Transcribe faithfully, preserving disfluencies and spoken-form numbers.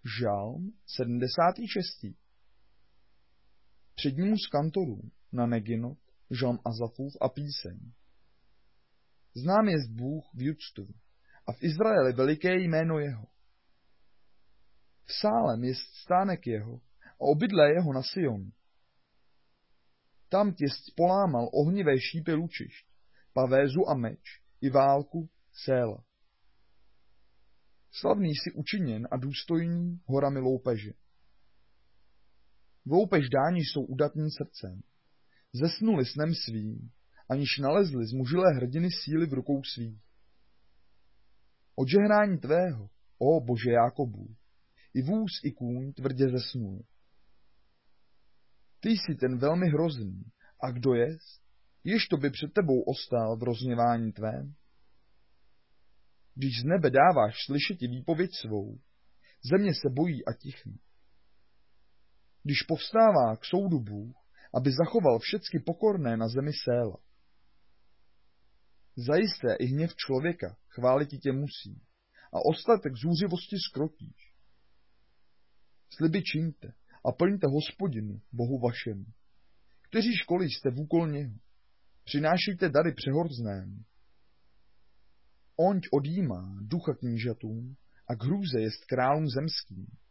Žalm sedmdesátý šestý. Přednímu z kantorů na Neginot, žalm Azafův a píseň. Znám jest Bůh v Judstu a v Izraeli veliké jméno jeho. V Sálem jest stánek jeho a obydlé jeho na Sionu. Tam těst polámal ohnivé šípy lučišť, pavézu a meč, i válku, séla. Slavný si učiněn a důstojný horami loupeže. V loupež dáni jsou udatní srdcem. Zesnuli snem svým, aniž nalezli zmužilé hrdiny síly v rukou svých. Od žehnání tvého, ó Bože Jákobu, i vůz i kůň tvrdě zesnul. Ty jsi ten velmi hrozný, a kdo jest, jež to by před tebou ostál v rozhněvání tvém? Když z nebe dáváš slyšeti výpověď svou, země se bojí a tichne. Když povstává k soudu Bůh, aby zachoval všecky pokorné na zemi séla. Zajisté i hněv člověka chválit tě musí, a ostatek zúřivosti skrotíš. Sliby čiňte a plňte Hospodinu, Bohu vašemu, kteří školí jste v úkol něho. Přinášejte dary přehorznému. Onť odjímá ducha knížatům a k hrůze jest králům zemským.